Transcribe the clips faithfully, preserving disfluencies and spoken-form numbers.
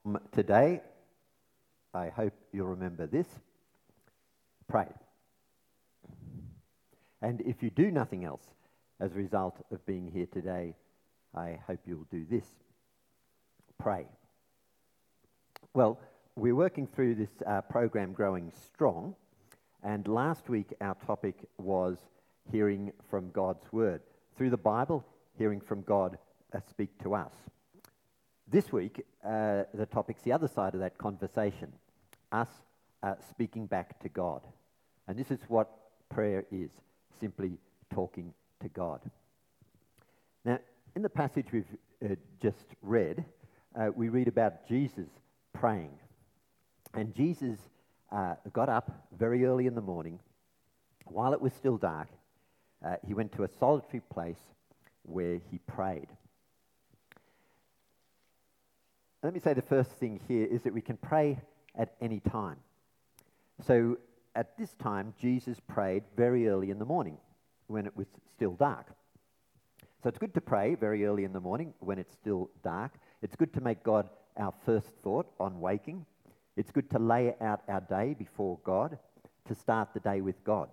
Um, Today, I hope you'll remember this: pray. And if you do nothing else as a result of being here today, I hope you'll do this: pray. Well, we're working through this uh, program, Growing Strong, and last week our topic was hearing from God's Word. Through the Bible, hearing from God uh, speak to us. This week, uh, the topic's the other side of that conversation, us uh, speaking back to God. And this is what prayer is, simply talking to God. Now, in the passage we've uh, just read, uh, we read about Jesus praying. And Jesus uh, got up very early in the morning, while it was still dark. Uh, he went to a solitary place where he prayed. Let me say the first thing here is that we can pray at any time. So at this time, Jesus prayed very early in the morning when it was still dark. So it's good to pray very early in the morning when it's still dark. It's good to make God our first thought on waking. It's good to lay out our day before God, to start the day with God.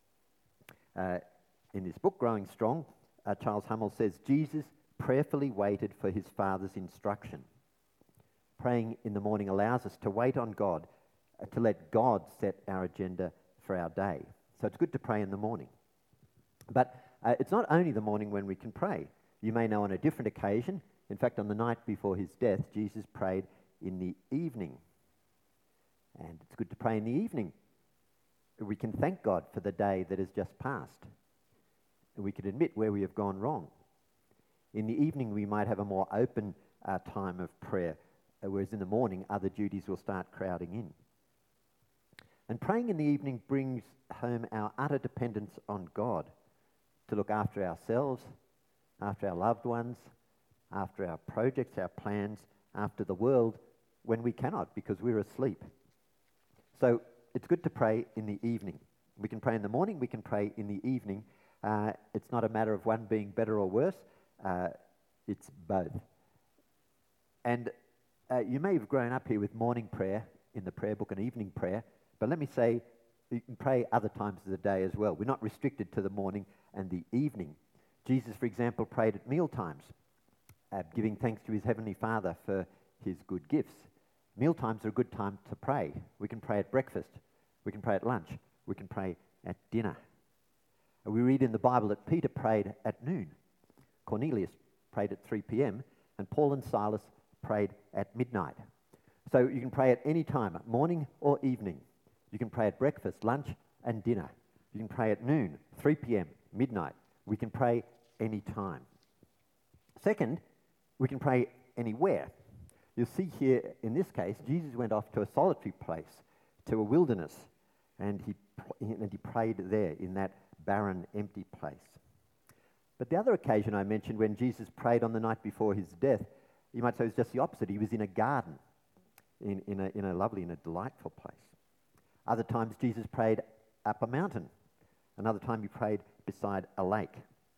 Uh, in his book, Growing Strong, uh, Charles Hummel says, Jesus prayerfully waited for his Father's instruction. Praying in the morning allows us to wait on God, uh, to let God set our agenda for our day. So it's good to pray in the morning. But uh, it's not only the morning when we can pray. You may know on a different occasion, in fact on the night before his death, Jesus prayed in the evening. And it's good to pray in the evening. We can thank God for the day that has just passed. And we can admit where we have gone wrong. In the evening we might have a more open uh, time of prayer, whereas in the morning, other duties will start crowding in. And praying in the evening brings home our utter dependence on God to look after ourselves, after our loved ones, after our projects, our plans, after the world, when we cannot because we're asleep. So it's good to pray in the evening. We can pray in the morning, we can pray in the evening. Uh, it's not a matter of one being better or worse, uh, it's both. And Uh, you may have grown up here with morning prayer in the prayer book and evening prayer, but let me say you can pray other times of the day as well. We're not restricted to the morning and the evening. Jesus, for example, prayed at meal times, uh, giving thanks to his heavenly Father for his good gifts. Meal times are a good time to pray. We can pray at breakfast, we can pray at lunch, we can pray at dinner. Uh, we read in the Bible that Peter prayed at noon, Cornelius prayed at three p.m., and Paul and Silas prayed at midnight. So you can pray at any time, morning or evening. You can pray at breakfast, lunch and dinner. You can pray at noon, three p.m., midnight. We can pray any time. Second, we can pray anywhere. You'll see here, in this case, Jesus went off to a solitary place, to a wilderness, and he, and he prayed there in that barren, empty place. But the other occasion I mentioned, when Jesus prayed on the night before his death, you might say it was just the opposite. He was in a garden, in, in, a, in a lovely and a delightful place. Other times Jesus prayed up a mountain. Another time he prayed beside a lake.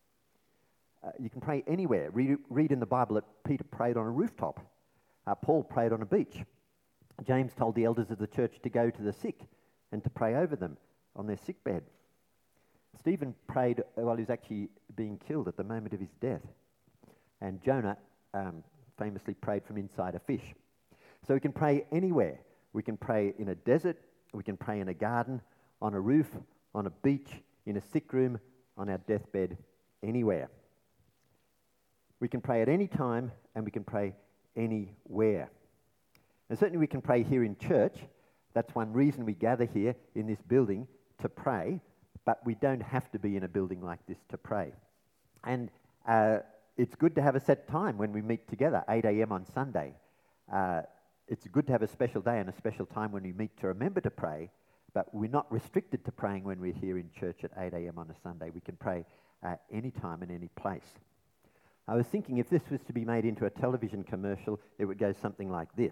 Uh, you can pray anywhere. Read, read in the Bible that Peter prayed on a rooftop. Uh, Paul prayed on a beach. James told the elders of the church to go to the sick and to pray over them on their sick bed. Stephen prayed while he was actually being killed at the moment of his death. And Jonah um, famously prayed from inside a fish. So we can pray anywhere. We can pray in a desert, we can pray in a garden, on a roof, on a beach, in a sick room, on our deathbed, anywhere. We can pray at any time and we can pray anywhere. And certainly we can pray here in church. That's one reason we gather here in this building to pray, but we don't have to be in a building like this to pray. And uh, It's good to have a set time when we meet together, eight a.m. on Sunday. Uh, it's good to have a special day and a special time when we meet to remember to pray, but we're not restricted to praying when we're here in church at eight a.m. on a Sunday. We can pray uh, any time and any place. I was thinking if this was to be made into a television commercial, it would go something like this.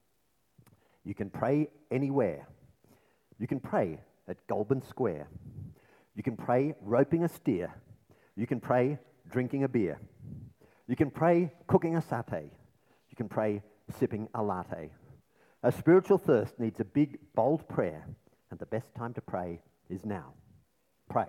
You can pray anywhere. You can pray at Goulburn Square. You can pray roping a steer. You can pray drinking a beer. You can pray cooking a satay. You can pray sipping a latte. A spiritual thirst needs a big, bold prayer, and the best time to pray is now. Pray.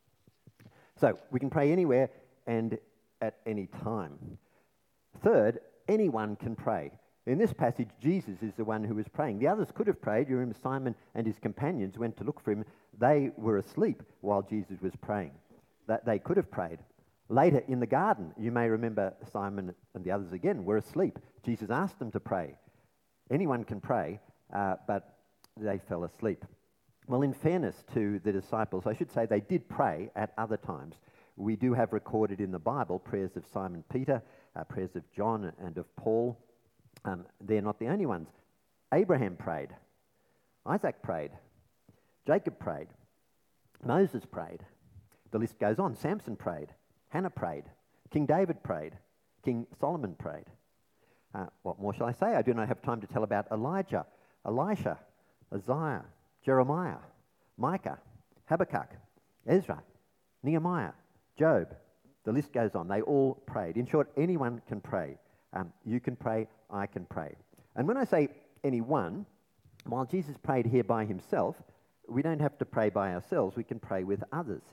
So, we can pray anywhere and at any time. Third, anyone can pray. In this passage, Jesus is the one who was praying. The others could have prayed. You remember Simon and his companions went to look for him. They were asleep while Jesus was praying. That they could have prayed. Later in the garden, you may remember Simon and the others again were asleep. Jesus asked them to pray. Anyone can pray, uh, but they fell asleep. Well, in fairness to the disciples, I should say they did pray at other times. We do have recorded in the Bible prayers of Simon Peter, uh, prayers of John and of Paul. Um, they're not the only ones. Abraham prayed. Isaac prayed. Jacob prayed. Moses prayed. The list goes on. Samson prayed. Hannah prayed. King David prayed. King Solomon prayed. Uh, what more shall I say? I do not have time to tell about Elijah, Elisha, Isaiah, Jeremiah, Micah, Habakkuk, Ezra, Nehemiah, Job. The list goes on. They all prayed. In short, anyone can pray. Um, you can pray, I can pray. And when I say anyone, while Jesus prayed here by himself, we don't have to pray by ourselves. We can pray with others.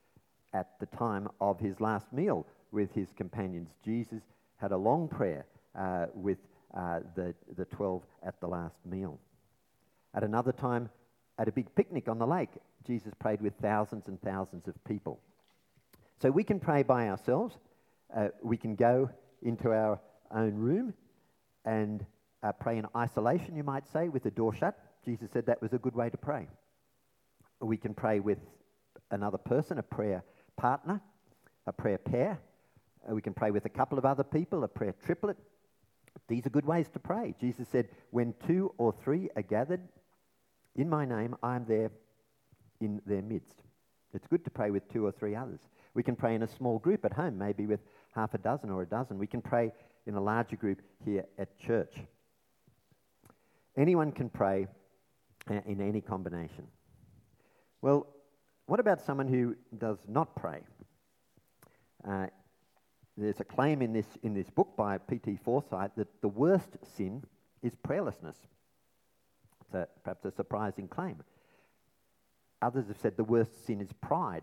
At the time of his last meal with his companions, Jesus had a long prayer uh, with uh, the, the twelve at the last meal. At another time, at a big picnic on the lake, Jesus prayed with thousands and thousands of people. So we can pray by ourselves. Uh, we can go into our own room and uh, pray in isolation, you might say, with the door shut. Jesus said that was a good way to pray. We can pray with another person, a prayer partner, a prayer pair. Uh, we can pray with a couple of other people, a prayer triplet. These are good ways to pray. Jesus said, when two or three are gathered in my name, I am there in their midst. It's good to pray with two or three others. We can pray in a small group at home, maybe with half a dozen or a dozen. We can pray in a larger group here at church. Anyone can pray uh, in any combination. Well, what about someone who does not pray? Uh, there's a claim in this in this book by P T Forsyth that the worst sin is prayerlessness. It's a, perhaps a surprising claim. Others have said the worst sin is pride.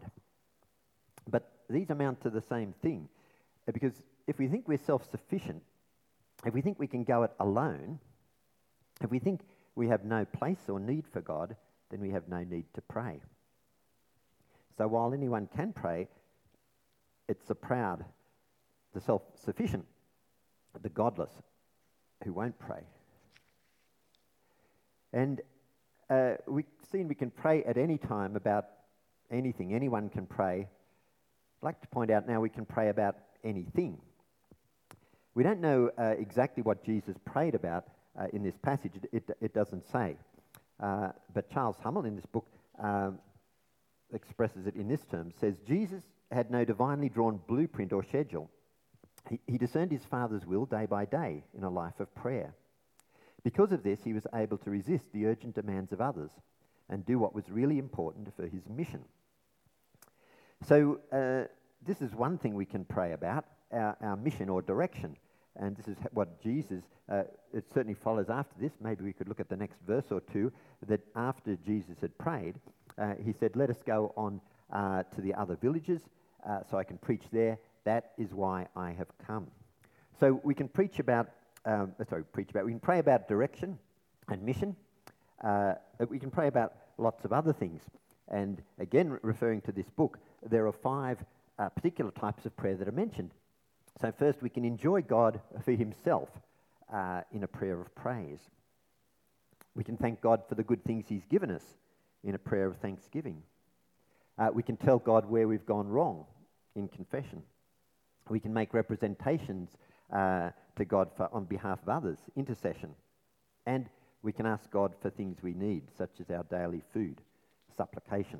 But these amount to the same thing. Because if we think we're self-sufficient, if we think we can go it alone, if we think we have no place or need for God, then we have no need to pray. So while anyone can pray, it's the proud, the self-sufficient, the godless who won't pray. And uh, we've seen we can pray at any time about anything. Anyone can pray. I'd like to point out now we can pray about anything. We don't know uh, exactly what Jesus prayed about uh, in this passage. It, it, it doesn't say. Uh, but Charles Hummel in this book um, expresses it in this term, says, Jesus had no divinely drawn blueprint or schedule. He, he discerned his Father's will day by day in a life of prayer. Because of this, he was able to resist the urgent demands of others and do what was really important for his mission. So uh, this is one thing we can pray about, our, our mission or direction. And this is what Jesus, uh, it certainly follows after this. Maybe we could look at the next verse or two, that after Jesus had prayed, uh, he said, let us go on uh, to the other villages uh, so I can preach there. That is why I have come. So we can preach about, um, sorry, preach about, we can pray about direction and mission. Uh, we can pray about lots of other things. And again, referring to this book, there are five uh, particular types of prayer that are mentioned. So first, we can enjoy God for himself uh, in a prayer of praise. We can thank God for the good things he's given us in a prayer of thanksgiving. Uh, we can tell God where we've gone wrong in confession. We can make representations uh, to God for, on behalf of others, intercession. And we can ask God for things we need, such as our daily food, supplication.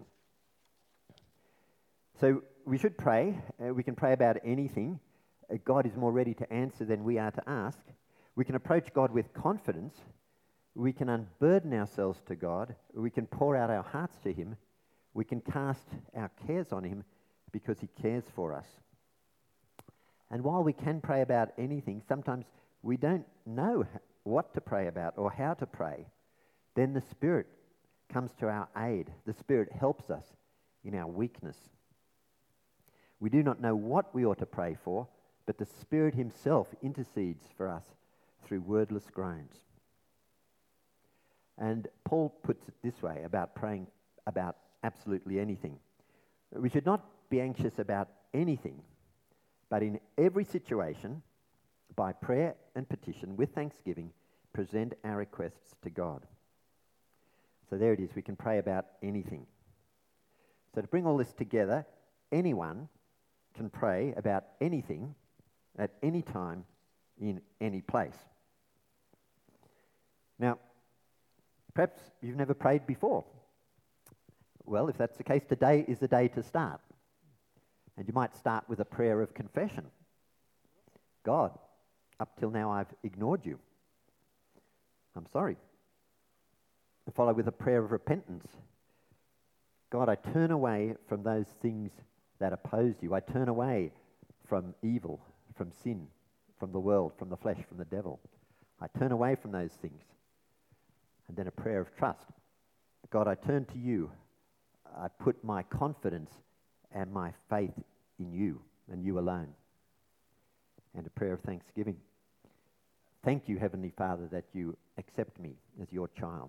So we should pray. Uh, we can pray about anything. Uh, God is more ready to answer than we are to ask. We can approach God with confidence. We can unburden ourselves to God. We can pour out our hearts to him. We can cast our cares on him because he cares for us. And while we can pray about anything, sometimes we don't know what to pray about or how to pray, then the Spirit comes to our aid. The Spirit helps us in our weakness. We do not know what we ought to pray for, but the Spirit himself intercedes for us through wordless groans. And Paul puts it this way about praying about absolutely anything. We should not be anxious about anything, but in every situation, by prayer and petition, with thanksgiving, present our requests to God. So there it is, we can pray about anything. So to bring all this together, anyone can pray about anything at any time in any place. Now, perhaps you've never prayed before. Well, if that's the case, today is the day to start. And you might start with a prayer of confession. God, up till now I've ignored you. I'm sorry. And follow with a prayer of repentance. God, I turn away from those things that oppose you. I turn away from evil, from sin, from the world, from the flesh, from the devil. I turn away from those things. And then a prayer of trust. God, I turn to you. I put my confidence and my faith in you and you alone. And a prayer of thanksgiving. Thank you, Heavenly Father, that you accept me as your child.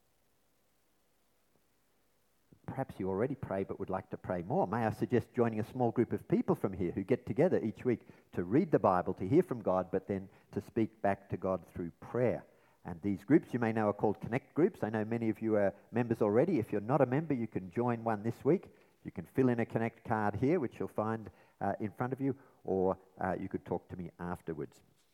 Perhaps you already pray but would like to pray more. May I suggest joining a small group of people from here who get together each week to read the Bible, to hear from God, but then to speak back to God through prayer. And these groups you may know are called Connect groups. I know many of you are members already. If you're not a member, you can join one this week. You can fill in a Connect card here, which you'll find uh, in front of you, or uh, you could talk to me afterwards.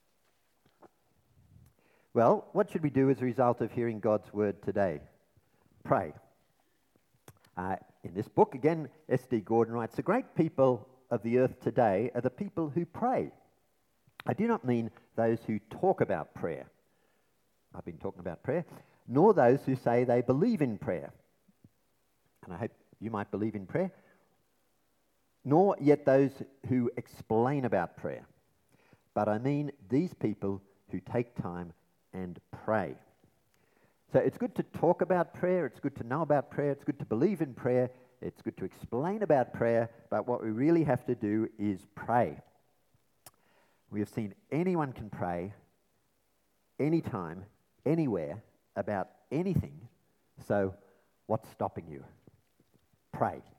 Well, what should we do as a result of hearing God's word today? Pray. Uh, in this book, again, S D Gordon writes, the great people of the earth today are the people who pray. I do not mean those who talk about prayer. I've been talking about prayer, nor those who say they believe in prayer. And I hope you might believe in prayer. Nor yet those who explain about prayer. But I mean these people who take time and pray. So it's good to talk about prayer, it's good to know about prayer, it's good to believe in prayer, it's good to explain about prayer, but what we really have to do is pray. We have seen anyone can pray anytime, anywhere, about anything. So what's stopping you? Pray.